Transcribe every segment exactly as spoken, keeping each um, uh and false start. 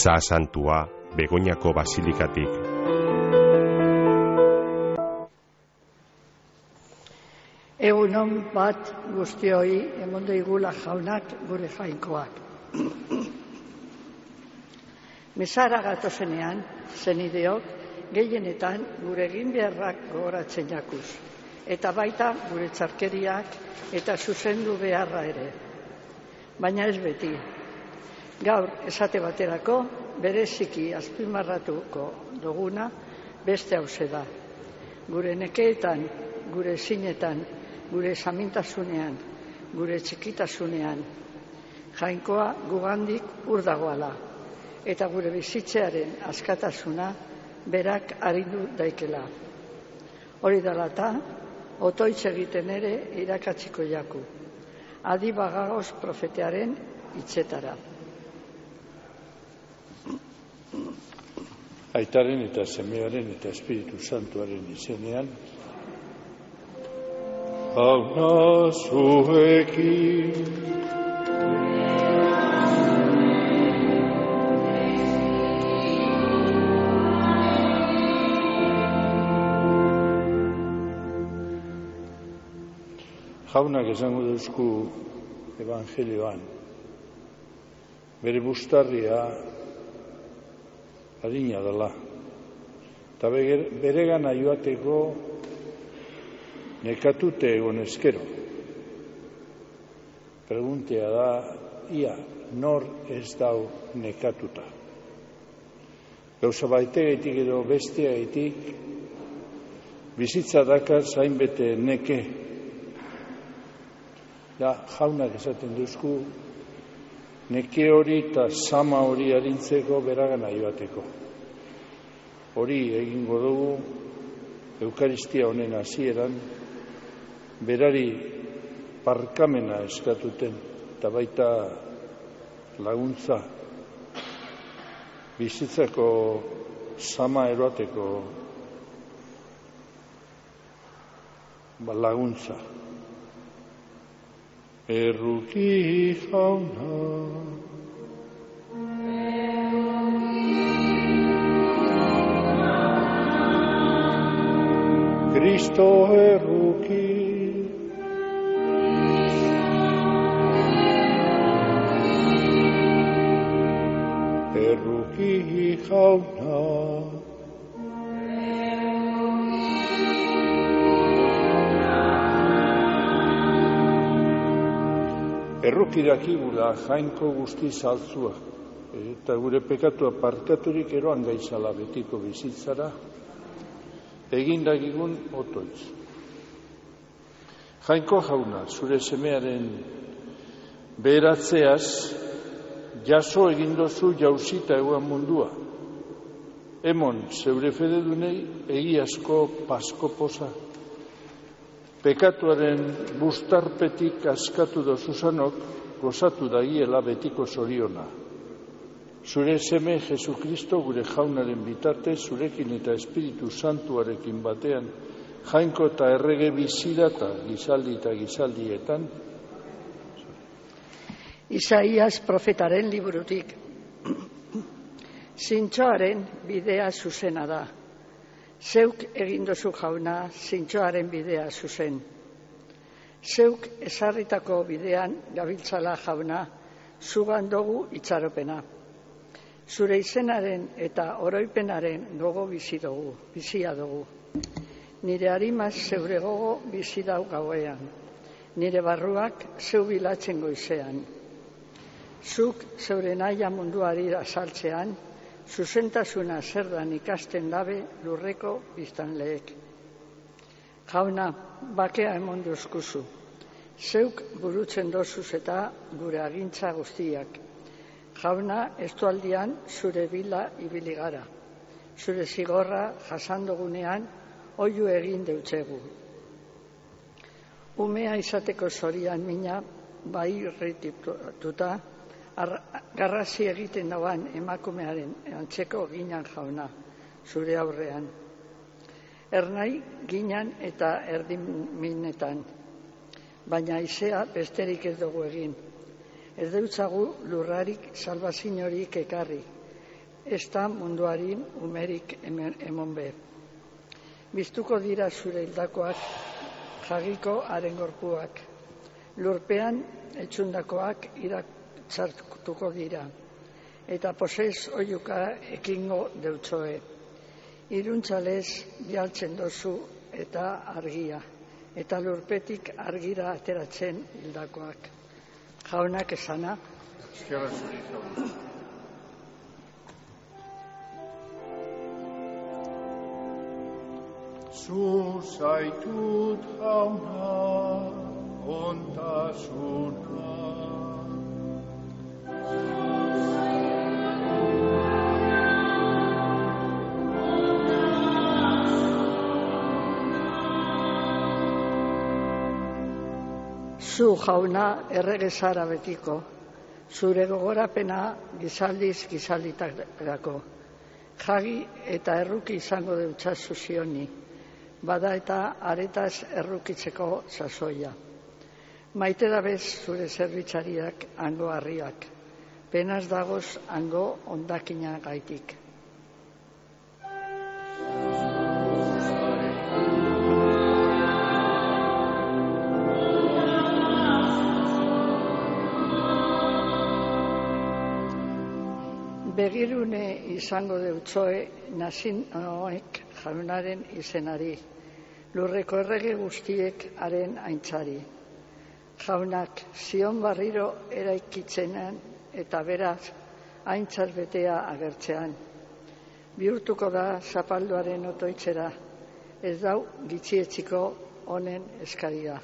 Meza Santua Begoñako Basilikatik. Egunon bat guztioi emonde igula jaunak gure jainkoak. Mezara gatozenean, zenideok, gehienetan gure egin beharrak gogoratzen jakuz, eta baita gure txarkeriak eta zuzendu beharra ere. Baina ez beti. Gaur esate baterako, bereziki azpimarratuko duguna beste hauze da. Gure nekeetan, gure zinetan, gure samintasunean, gure txikitasunean, jainkoa gugandik ur dagoala, eta gure bizitzearen askatasuna berak arindu daikela. Hori dalata, otoitz egiten ere irakatziko jaku. Adi bagagoz profetearen hitzetara. Aitaren eta semearen eta Espiritu Santuaren izenean, Jauna zuekin. Jaunak esango duzku evangelioan, bere bustarria adina dela, eta beregana joateko nekatute egon eskero. Preguntea da, ia, nor ez dau nekatuta. Gauza baitegetik edo besteagetik, bizitza dakar zainbete neke. Da, jaunak esaten duzku, neke hori eta sama hori arintzeko beragana joateko. Hori egingo dugu, Eukaristia honen hasieran, berari parkamena eskatuten, eta baita laguntza, bizitzako sama eroateko laguntza. Erruki jauna, Kristo erruki, erruki jauna, erruki dakigula jainko guzti saltzua, eta gure pekatua parkaturik eroan gaizala betiko bizitzara, egin dakigun otoitz. Jainko jauna, zure semearen beheratzeaz, jaso egindozu jauzita eguan mundua. Emon, zeure fededunei, egiazko pasko poza. Pekatuaren bustarpetik askatu dozuzanok, gozatu dagiela betiko zoriona. Zure seme Jesukristo gure jaunaren bitartez, zurekin eta Espiritu Santuarekin batean, jainko eta errege bizira eta gizaldi eta gizaldietan. Isaias profetaren liburutik. Zintxoaren bidea zuzena da. Zeuk egindozu jauna, zintxoaren bidea zuzen. Zeuk ezarritako bidean gabiltzala jauna, zugan dugu itxaropena. Zure izenaren eta oroipenaren gogo bizi dugu, bizia dugu. Nire harimaz zeure gogo bizi dau gauean. Nire barruak zeu bilatzen goizean. Zuk zeure naia munduari azaltzean, zuzentasuna zer dan ikasten dabe lurreko biztanleek. Jauna, bakea emon duzkuzu. Zeuk burutzen dozuz eta gure agintza guztiak. Jauna, estualdian zure bila ibili gara. Zure zigorra jasandogunean oiu egin deutzegu. Umea izateko zorian mina bai irritituta, garrasi egiten dauan emakumearen antzeko ginan jauna, zure aurrean. Ernai ginan eta erdiminetan, baina izea besterik ez dugu egin. Ez deutzagu lurrarik salbazinorik ekarri, ez da munduari umerik emon be. Biztuko dira zure hildakoak, jagiko haren gorpuak. Lurpean etxundakoak iratzartuko dira, eta posez oiuka ekingo deutsoe. Iruntzalez bialtzen dozu eta argia, eta lurpetik argira ateratzen hildakoak. Jaunak esana. Eskerra zuri, jauna. Zu zaitut jauna, ontasuna. Zu jauna errege zara betiko, zure gogorapena gizaldiz gizalditarako. Jagi eta erruki izango deutsazu zioni, bada eta aretaz errukitzeko sasoia. Maite dabez zure zerbitzariak hango harriak, penaz dagoz hango ondakina gaitik. Begirune izango deutsoe nazinoek jaunaren izenari, lurreko errege guztiek haren aintzari. Jaunak zion barriro eraikitzenan eta beraz aintzat betea agertzean. Bihurtuko da zapalduaren otoitzera, ez dau gitxietziko honen eskaria.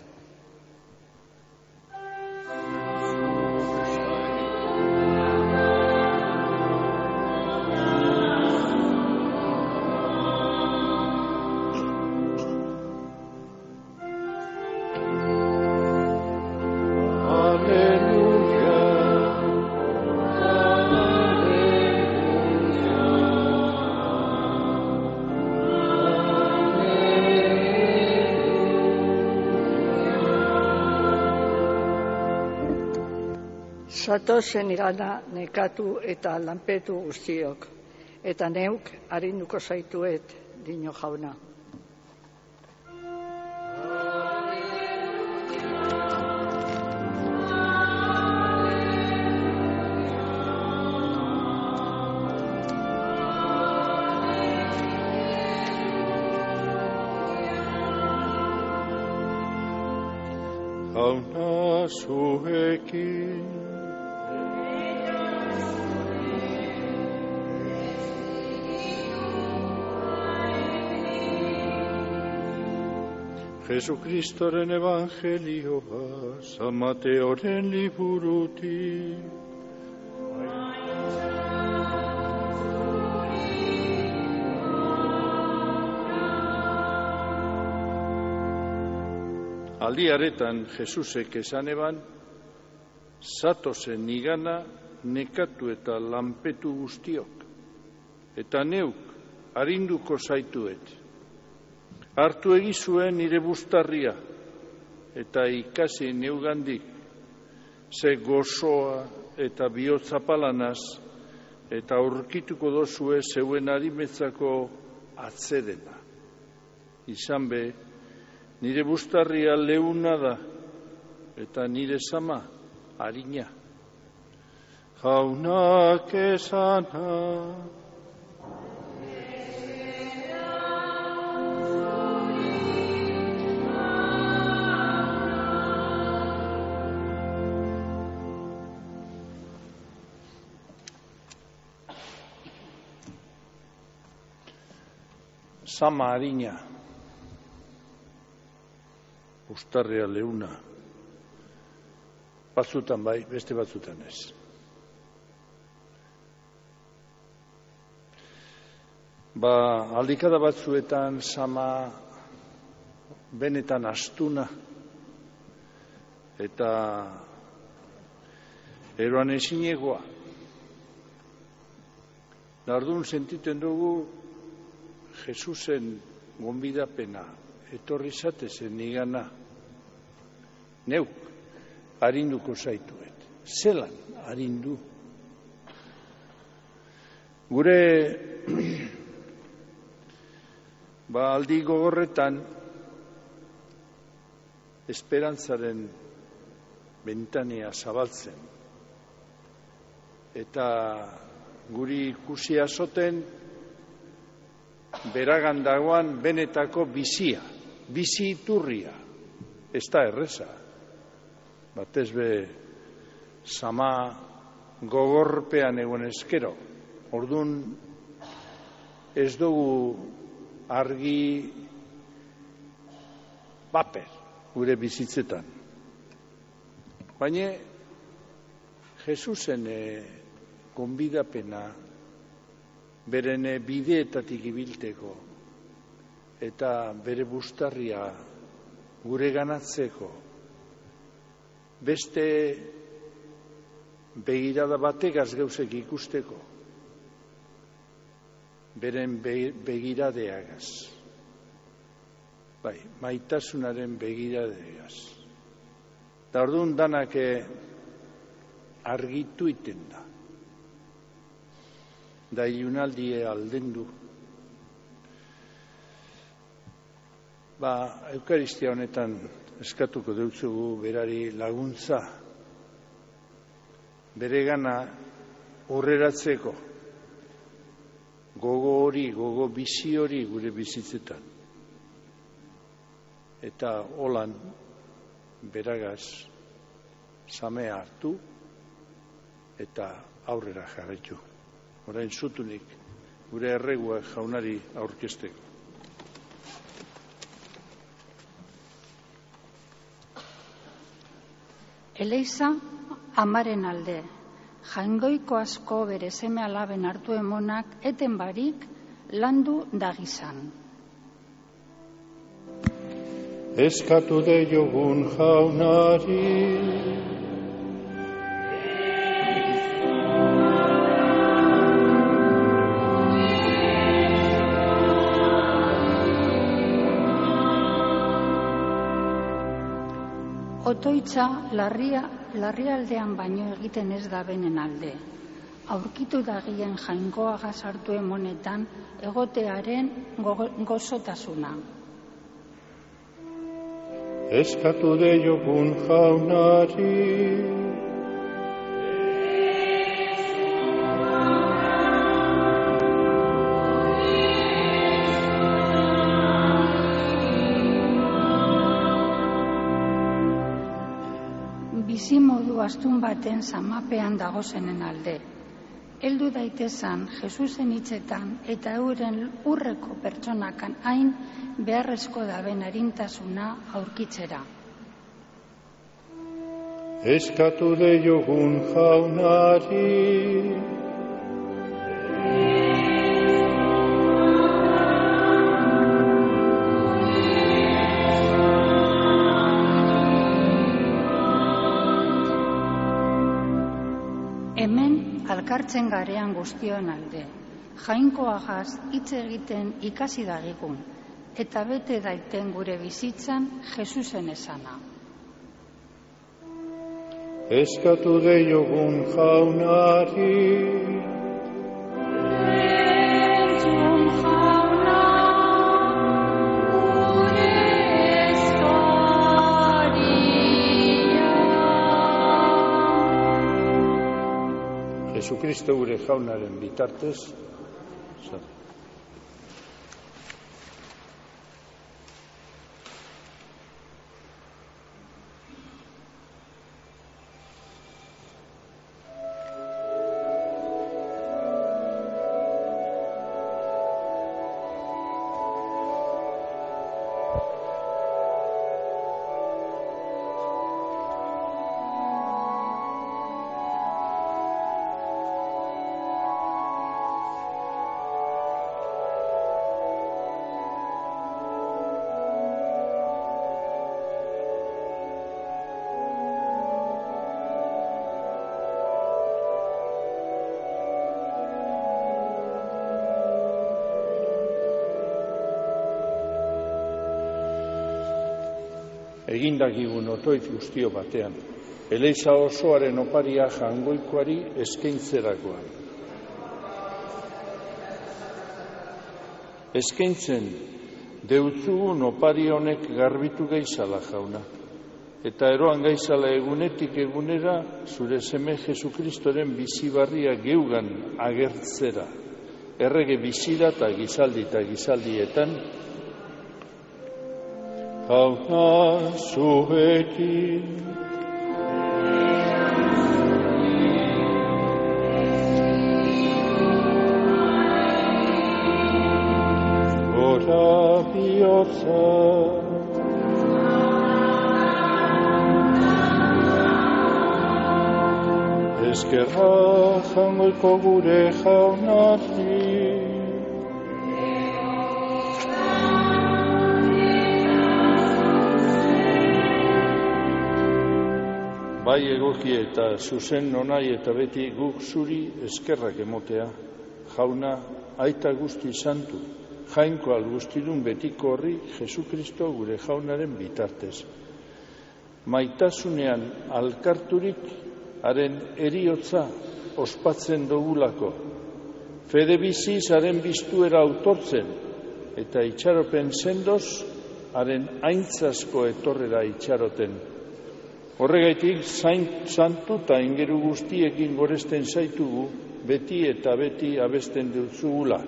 Zatozen igana nekatu eta lanpetu guztiok, eta neuk arinduko zaituet, dino jauna. Jauna zuekin, Jesukristoren evangelioa, San Mateoren liburutik. Aldi haretan Jesusek esan eban, zatozen nigana nekatu eta lanpetu guztiok, eta neuk arinduko zaituet. Hartu egizuen nire bustarria, eta ikasi neugandik, ze gozoa eta bihotzapalanaz, eta aurkituko dozue zeuen arimetzako atzedena. Izan be, nire bustarria leuna da, eta nire sama harina. Jaunak esana, sama harina, bustarria leuna, batzutan bai, beste batzutan ez. Ba, aldikada batzuetan sama benetan astuna, eta eroan ezinegoa. Nardun sentiten dugu Jesusen gonbidapena, etorri zatezen nigana, neuk arinduko zaituet. Zelan arindu? Gure ba aldi gogorretan esperantzaren bentanea zabaltzen eta guri ikusia zoten beragan dagoan benetako bizia, bizi iturria, ez da erreza. Batez be sama gogorpean egon eskero. Ordun ez dugu argi paper gure bizitzetan. Baina Jesusen gonbidapena beren bideetatik ibilteko eta bere bustarria gure ganatzeko beste begirada bategaz gauzek ikusteko, beren begiradeagaz, bai, maitasunaren begiradeagaz. Da orduan danak argitu iten da. Da ilunaldie aldendu. Ba, Eukaristia honetan eskatuko deutzugu berari laguntza, bere gana horreratzeko, gogo hori, gogo bizi hori gure bizitzetan. Eta holan beragaz samea hartu eta aurrera jarraitu. Orain zutunik gure erregua jaunari aurkezteko. Eleiza amaren alde, jaingoiko asko bere seme alaben hartu emonak eten barik landu dagizan. Eskatu de jogun jaunari, otoitza larria, larrialdean baino egiten ez da benen alde. Aurkitu dagien jaingoaga sartu emonetan egotearen gozotasuna. Eskatu de jogun jaunari, bizimodu astun baten zamapean dagozenen alde. Heldu daitezan Jesusen hitzetan eta euren urreko pertsonakan hain beharrezko daben arintasuna aurkitzera. Eskatu de jogun jaunari, hemen alkartzen garean guztion alde, jainkoagaz hitz egiten ikasi dagigun, eta bete daiten gure bizitzan Jesusen esana. Eskatu de jogun jaunari, Jesucristo gure jaunaren bitartez, egindagigun otoit guztio batean, eleiza osoaren oparia jangoikoari eskaintzerakoan. eskaintzen deutzugun opari honek garbitu gaizala, Jauna. Eta eroan gaizala egunetik egunera, zure seme Jesukristoren bizibarria geugan agertzera. Errege bizira eta gizaldi eta gizaldietan, Jauna zuekin. Gora bihotza, eskerra jangoiko gure Jaunari. Bai egoki eta zuzen nonai eta beti guk zuri eskerrak emotea, Jauna, aita guzti santu, jainko algustidun betiko horri Jesukristo gure Jaunaren bitartez. Maitasunean alkarturik, haren eriotza ospatzen dugulako, fede biziz haren biztuera autortzen, eta itxaropen sendoz, haren aintzasko etorrera itxaroten. Horregaitik, zain santu eta ingeru guztiekin goresten zaitugu, beti eta beti abesten dutzugula.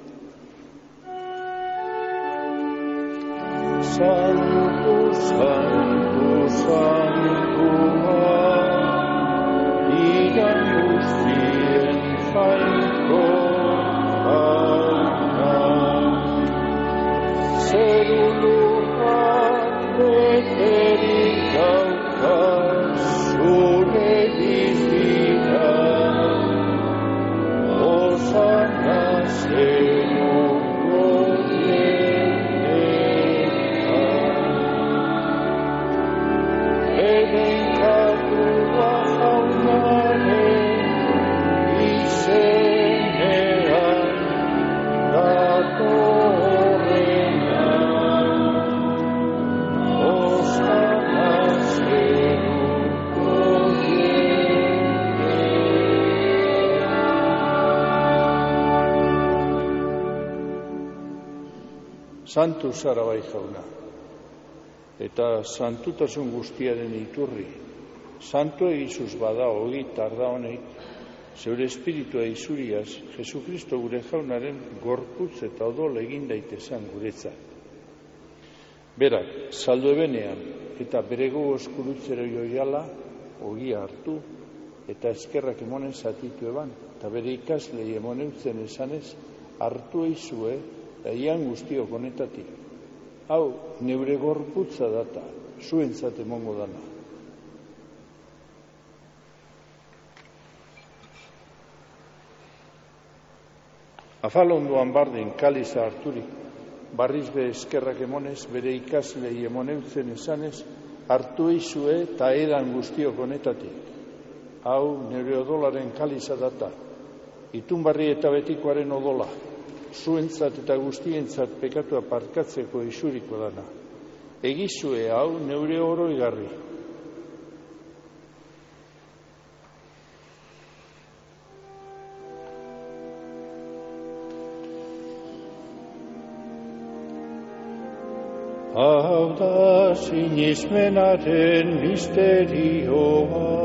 Santu, santu, santua, igan guztien jainko Jauna, zeruluak beterik dauka zure bizira, osana zeruko dieneta, edenkatua Jaunaren izenean datorrena, osana zeruko dieneta. Santu zara bai, Jauna, eta santutasun guztiaren iturri. Santu egizuz bada hogi tarda honeik, zeure espiritua izuriaz, Jesukristo gure Jaunaren gorputz eta odol egin daitezan guretzat. Berak, saldo ebenean, eta bere gogoz kurutzero joiala, ogia hartu, eta eskerrak emonen zatitu eban, eta bere ikaslei emoneutzen esanez, hartu eizue, eta ian guztiok honetatik. Hau, neure gorputza data, zuentzat emongo dana. Afalondoan bardin kaliza harturik, barriz be eskerrak emonez, bere ikaslei emoneutzen esanez, hartu eizue eta edan guztiok honetatik. Hau, neure odolaren kaliza data, itunbarri eta betikoaren odola, zuentzat eta guztientzat pekatua parkatzeko isuriko dana. Egizue hau neure oroigarri. Hau da sinismenaren misterioa,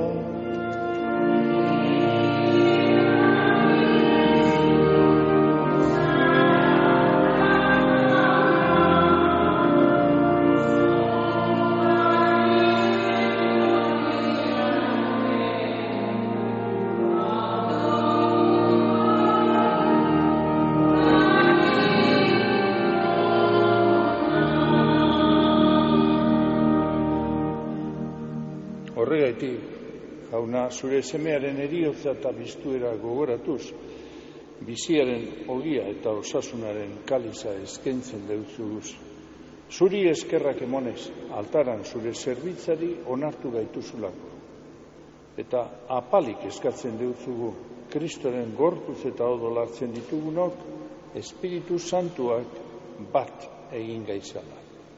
Jauna, zure semearen eriotza eta biztuera gogoratuz, biziaren ogia eta osasunaren kaliza eskaintzen deutzuguz. Zuri eskerrak emonez, altaran zure zerbitzari onartu gaituzulako. Eta apalik eskatzen deutzugu, Kristoren gorputz eta odol hartzen ditugunok, Espiritu Santuak bat egin gaizala.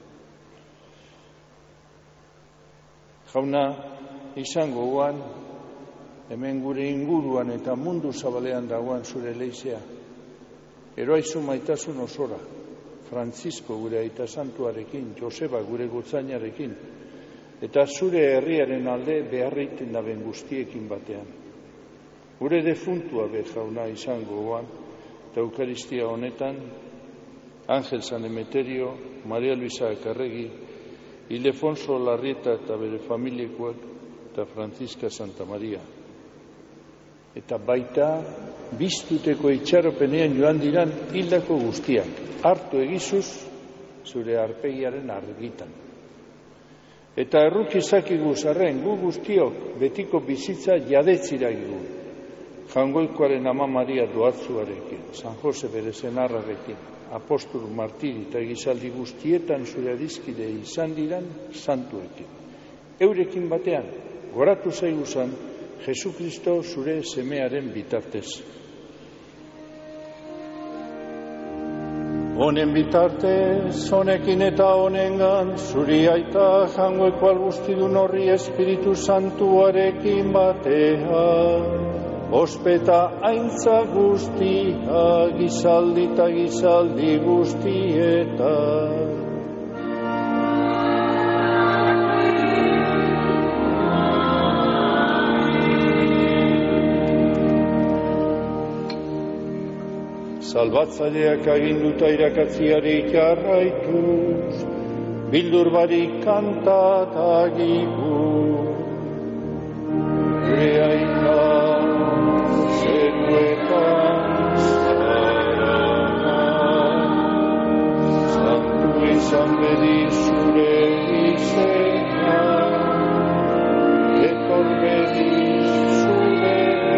Jauna, izango guan, hemen gure inguruan eta mundu zabalean dagoan zure leizea. eroaizu maitasun osora, Francisco gure aita santuarekin, Joseba gure gotzainarekin, eta zure herriaren alde beharreiten daben guztiekin batean. Gure defuntua be jauna izango goan, eta Eukaristia honetan, Ángel San Emeterio, Maria Luisa Akarregi, Ildefonso Larrieta eta bere familiekoak, eta Francisca Santa Maria. Eta baita, biztuteko itxaropenean joan diran hildako guztiak, hartu egizuz zure arpegiaren argitan. Eta errukizakigu zarren gu guztiok betiko bizitza jadetzira igu. Jangoikoaren ama Maria doatzuarekin, San Jose bere senarrarekin, apostolu martiri eta gizaldi guztietan zure adizkide izan diran santuekin. Eurekin batean, goratu zaiguzan, Jesukristo zure semearen bitartez. Honen bitartez, honekin eta honengan, zuri aita jangoeko algustidun horri Espiritu Santuarekin batean, ospeta aintza guztia, gizaldi eta gizaldi guztietan. Salbatzaileak aginduta irakatziari jarraituz, bildur barik kantatagigu. Gure aita, zeruetan zarana, santu izan bedi zure izena, etor bedi zure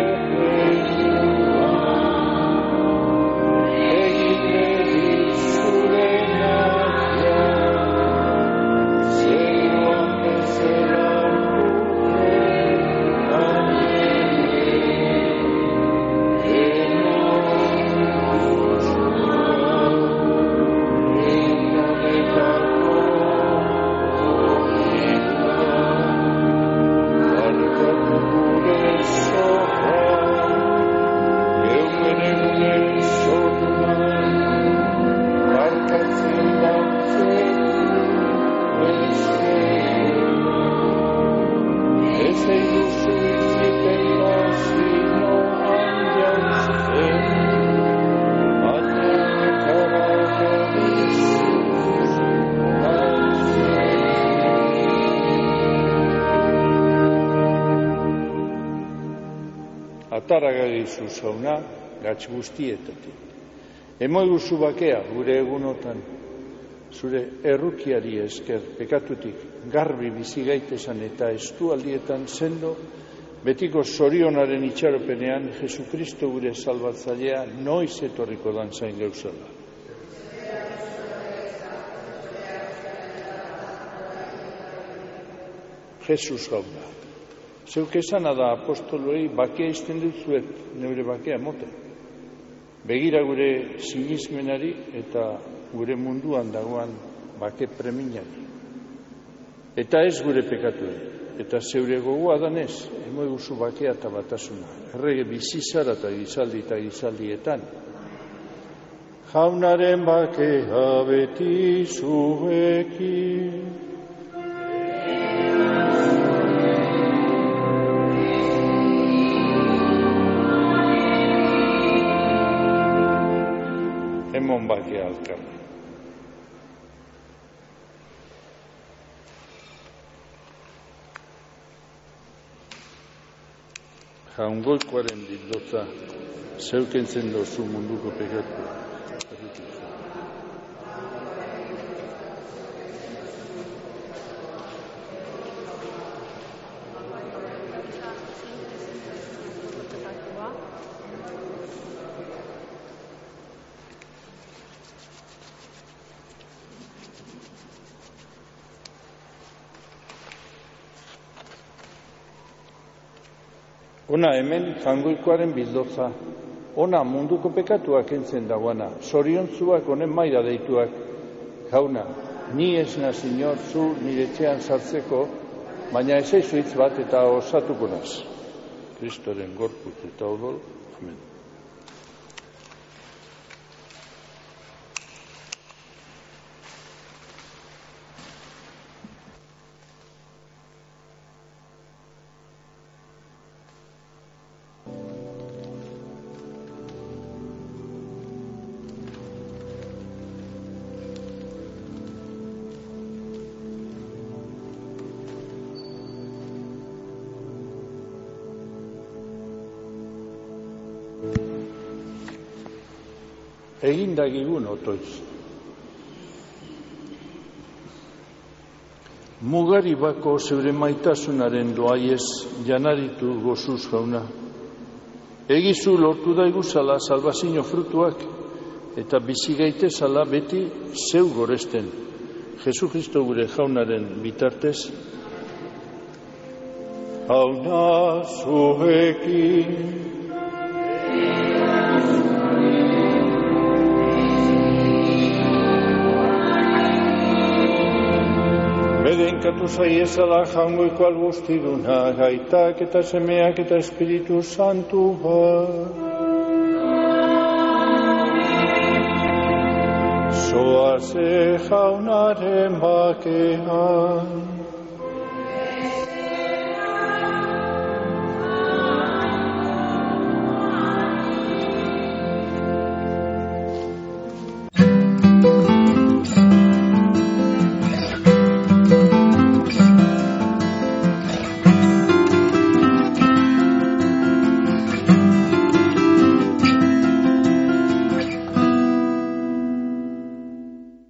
Ataragagizu zauna, gatz guztietatik. Emoiguzu bakea gure egunotan, zure errukiari esker pekatutik garbi bizi gaitesan eta estualdietan sendo, betiko zorionaren itxaropenean Jesukristo gure salbatzailea noiz etorriko dan zain gauzala. Jesus jauna. Zeuk esana da apostoloi bakea izten dutzuet neure bakea mote. Begira gure sinismenari eta gure munduan dagoan bake preminari. Eta ez gure pekatu, eta zeure gogoa danez, emoiguzu bakea eta batasuna. Errege bizizara eta gizaldi eta gizaldietan. Jaunaren bakea beti zuekin. Emon bakea alkarra. Jaungoikoaren bildotza, zeukentzen dozu munduko pekatu. Ona hemen jangoikoaren bildotza, ona munduko pekatuak entzen dagoana, zoriontzuak honen maira deituak, jauna, ni ez naz inor zu nire etxean sartzeko, baina ez eizuitz bat eta osatuko naz. Kristoren gorputz eta odol, amen. egindagigun otoiz. Mugari bako zeure maitasunaren doaiez janaritu gozuz jauna. Egizu lortu daiguzala salbazio frutuak eta bizi gaitezala beti zeu goresten. Jesukristo gure jaunaren bitartez. Jauna zuekin. Bedenkatu zaiezala jangoiko albustiduna, gaitak eta semeak eta Espiritu Santu bat. Zoaze jaunaren bakean.